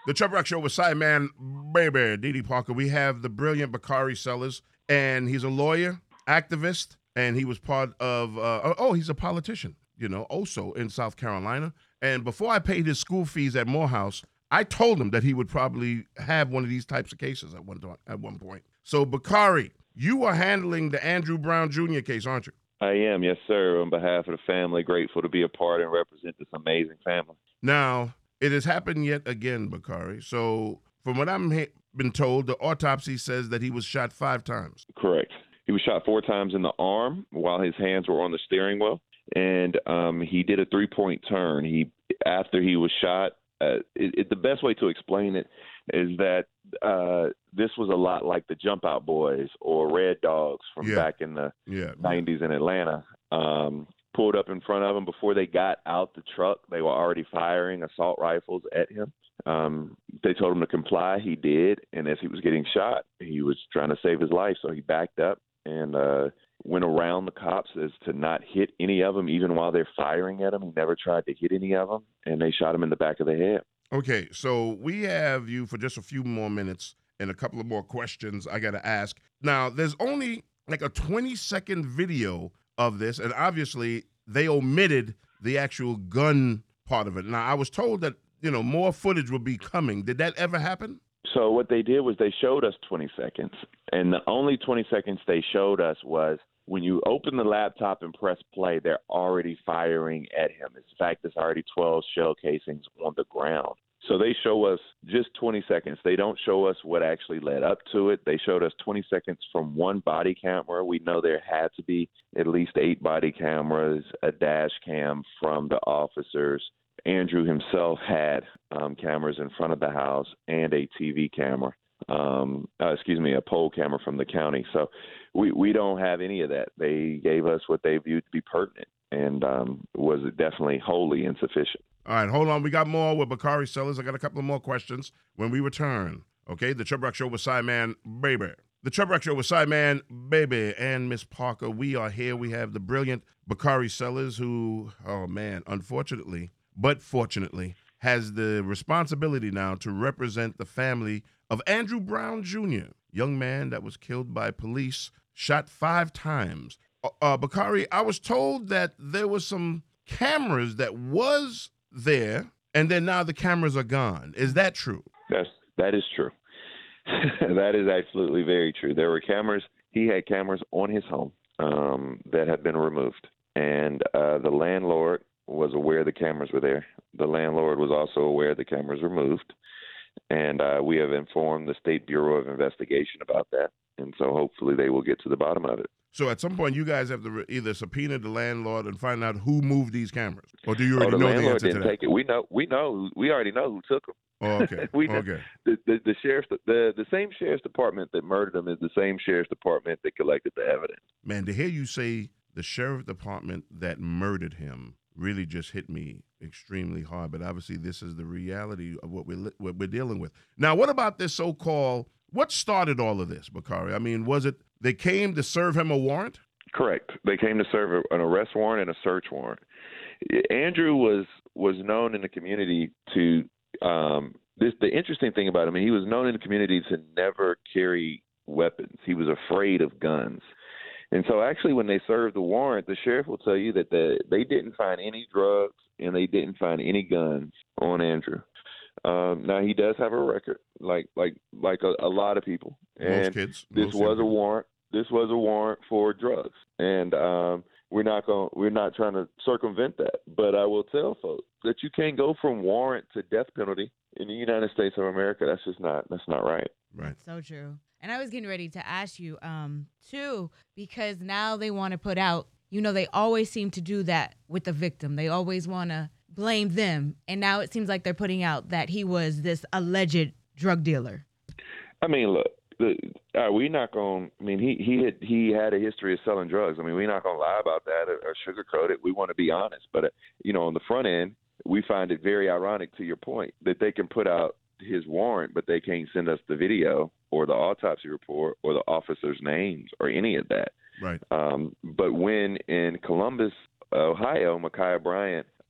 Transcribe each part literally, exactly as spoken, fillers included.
The Chubb Rock Show with Sideman, baby, Dee Dee Parker. We have the brilliant Bakari Sellers, and he's a lawyer, activist, and he was part of, uh, oh, he's a politician, you know, also in South Carolina. And before I paid his school fees at Morehouse, I told him that he would probably have one of these types of cases at one, at one point. So, Bakari, you are handling the Andrew Brown Junior case, aren't you? I am, yes, sir. On behalf of the family, grateful to be a part and represent this amazing family. Now, it has happened yet again, Bakari. So, from what I've ha- been told, the autopsy says that he was shot five times. Correct. He was shot four times in the arm while his hands were on the steering wheel, and um, he did a three-point turn. He, after he was shot, uh, it, it, the best way to explain it is that uh, this was a lot like the Jump Out Boys or Red Dogs from Yeah. back in the Yeah. nineties in Atlanta. Um, pulled up in front of him. Before they got out the truck, they were already firing assault rifles at him. Um, they told him to comply. He did. And as he was getting shot, he was trying to save his life. So he backed up and uh, went around the cops as to not hit any of them, even while they're firing at him. He never tried to hit any of them, and they shot him in the back of the head. Okay, so we have you for just a few more minutes and a couple of more questions I got to ask. Now, there's only like a twenty-second video of this, and obviously they omitted the actual gun part of it. Now, I was told that, you know, more footage would be coming. Did that ever happen? So what they did was they showed us twenty seconds, and the only twenty seconds they showed us was when you open the laptop and press play, they're already firing at him. In fact, there's already twelve shell casings on the ground. So they show us just twenty seconds. They don't show us what actually led up to it. They showed us twenty seconds from one body camera. We know there had to be at least eight body cameras, a dash cam from the officers. Andrew himself had um, cameras in front of the house and a T V camera, um, uh, excuse me, a poll camera from the county. So we, we don't have any of that. They gave us what they viewed to be pertinent and um, was definitely wholly insufficient. All right, hold on. We got more with Bakari Sellers. I got a couple of more questions when we return. Okay, the Chubb Rock Show with Sideman, baby. The Chubb Rock Show with Sideman, baby, and Miss Parker. We are here. We have the brilliant Bakari Sellers who, oh, man, unfortunately, but fortunately, has the responsibility now to represent the family of Andrew Brown Junior, young man that was killed by police, shot five times. Uh, uh, Bakari, I was told that there was some cameras that was there, and then now the cameras are gone. Is that true? That's, that is true. That is absolutely very true. There were cameras. He had cameras on his home um, that had been removed, and uh, the landlord was aware the cameras were there. The landlord was also aware the cameras were moved, and uh, we have informed the State Bureau of Investigation about that, and so hopefully they will get to the bottom of it. So at some point, you guys have to re- either subpoena the landlord and find out who moved these cameras, or do you already oh, the know the landlord answer didn't to that? take it. We know. We know. We already know who took them. Oh, okay. we know, okay. The, the, the sheriff's the the same sheriff's department that murdered him is the same sheriff's department that collected the evidence. Man, to hear you say the sheriff department that murdered him really just hit me extremely hard. But obviously, this is the reality of what we're li- what we're dealing with. Now, what about this so-called? What started all of this, Bakari? I mean, was it they came to serve him a warrant? Correct. They came to serve an arrest warrant and a search warrant. Andrew was was known in the community to um, this. The interesting thing about him, he was known in the community to never carry weapons. He was afraid of guns. And so actually when they served the warrant, the sheriff will tell you that the, they didn't find any drugs and they didn't find any guns on Andrew. Um, now, he does have a record, like like like a, a lot of people. And Most kids. this Most was kids. a warrant. This was a warrant for drugs. And um, we're not going we're not trying to circumvent that. But I will tell folks that you can't go from warrant to death penalty in the United States of America. That's just not that's not right. Right. So true. And I was getting ready to ask you, um, too, because now they want to put out, you know, they always seem to do that with the victim. They always want to blame them. And now it seems like they're putting out that he was this alleged drug dealer. I mean, look, the, are we not going I mean, he, he, had, he had a history of selling drugs. I mean, we're not going to lie about that or, or sugarcoat it. We want to be honest. But, uh, you know, on the front end, we find it very ironic, to your point, that they can put out his warrant, but they can't send us the video or the autopsy report or the officers' names or any of that. Right. Um, but when in Columbus, Ohio, Micaiah Bryant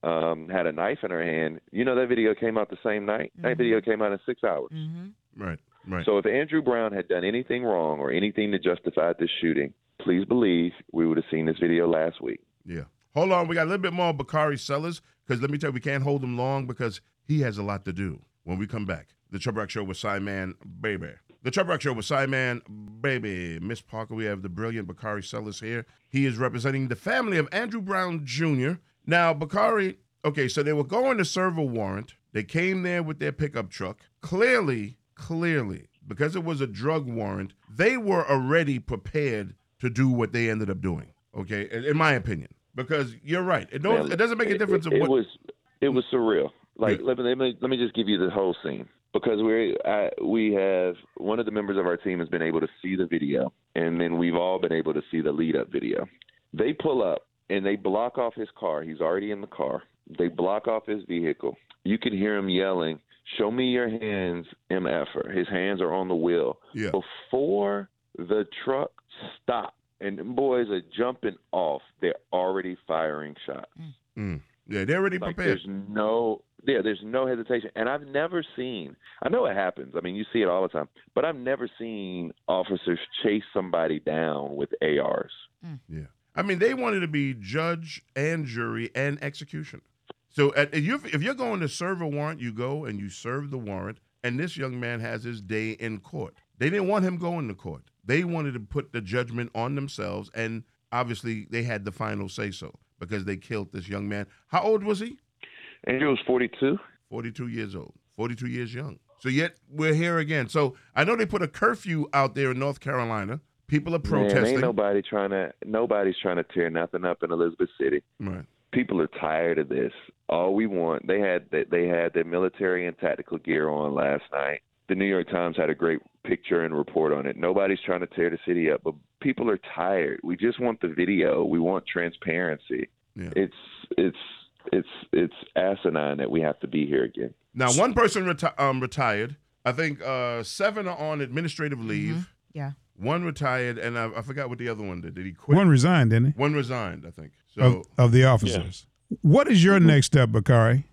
um, had a knife in her hand. You know, that video came out the same night. Mm-hmm. That video came out in six hours. Mm-hmm. Right, right. So if Andrew Brown had done anything wrong or anything to justify this shooting, please believe we would have seen this video last week. Yeah. Hold on. We got a little bit more Bakari Sellers, because let me tell you, we can't hold him long because he has a lot to do when we come back. The Chubb Rock Show with Simon Baby. The Chubb Rock Show with Simon Baby. Miss Parker, we have the brilliant Bakari Sellers here. He is representing the family of Andrew Brown Junior Now, Bakari, okay, so they were going to serve a warrant. They came there with their pickup truck. Clearly, clearly, because it was a drug warrant, they were already prepared to do what they ended up doing, okay, in, in my opinion. Because you're right. It, don't, it doesn't make a difference. It, of it, what... was, it was surreal. Like, yeah. let, me, let, me, let me just give you the whole scene. Because we I, we have one of the members of our team has been able to see the video, and then we've all been able to see the lead-up video. They pull up, and they block off his car. He's already in the car. They block off his vehicle. You can hear him yelling, "Show me your hands, M F-er." His hands are on the wheel. Yeah. Before the truck stopped, and the boys are jumping off, they're already firing shots. Mm. Yeah, they're already like prepared. There's no... Yeah, there's no hesitation. And I've never seen, I know it happens. I mean, you see it all the time. But I've never seen officers chase somebody down with A Rs. Mm. Yeah. I mean, they wanted to be judge and jury and execution. So at, if, you're, if you're going to serve a warrant, you go and you serve the warrant, and this young man has his day in court. They didn't want him going to court. They wanted to put the judgment on themselves, and obviously they had the final say-so because they killed this young man. How old was he? Andrew was forty-two. forty-two years old. forty-two years young. So yet we're here again. So I know they put a curfew out there in North Carolina. People are protesting. Man, ain't nobody trying to, nobody's trying to tear nothing up in Elizabeth City. Right. People are tired of this. All we want, they had they had their military and tactical gear on last night. The New York Times had a great picture and report on it. Nobody's trying to tear the city up, but people are tired. We just want the video. We want transparency. Yeah. It's it's it's it's asinine that we have to be here again. Now, one person reti- um, retired. I think uh, seven are on administrative leave. Mm-hmm. Yeah. One retired, and I, I forgot what the other one did. Did he quit? One resigned, didn't he? One resigned, I think. So Of, of the officers. Yeah. What is your next step, Bakari?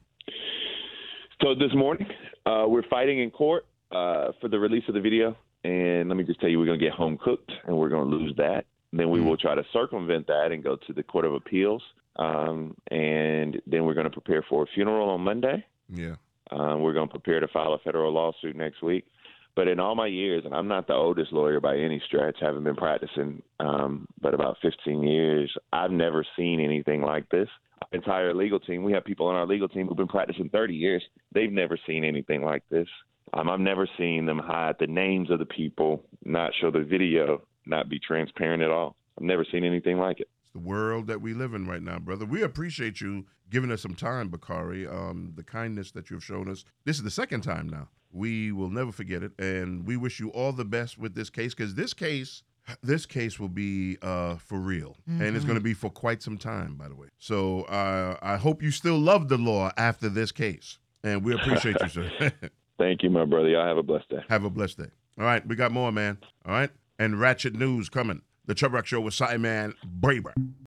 So this morning, uh, we're fighting in court uh, for the release of the video. And let me just tell you, we're going to get home cooked, and we're going to lose that. And then we mm. will try to circumvent that and go to the Court of Appeals. Um, and then we're going to prepare for a funeral on Monday. Yeah. Um, we're going to prepare to file a federal lawsuit next week. But in all my years, and I'm not the oldest lawyer by any stretch, I haven't been practicing um, but about fifteen years, I've never seen anything like this. Our entire legal team, we have people on our legal team who've been practicing thirty years. They've never seen anything like this. Um, I've never seen them hide the names of the people, not show the video, not be transparent at all. I've never seen anything like it. It's the world that we live in right now, brother. We appreciate you giving us some time, Bakari, um, the kindness that you've shown us. This is the second time now. We will never forget it, and we wish you all the best with this case, because this case, this case will be uh, for real, mm-hmm. and it's going to be for quite some time, by the way. So uh, I hope you still love the law after this case, and we appreciate you, sir. Thank you, my brother. Y'all have a blessed day. Have a blessed day. All right, we got more, man. All right, and ratchet news coming. The Chubb Rock Show with Simon Baby.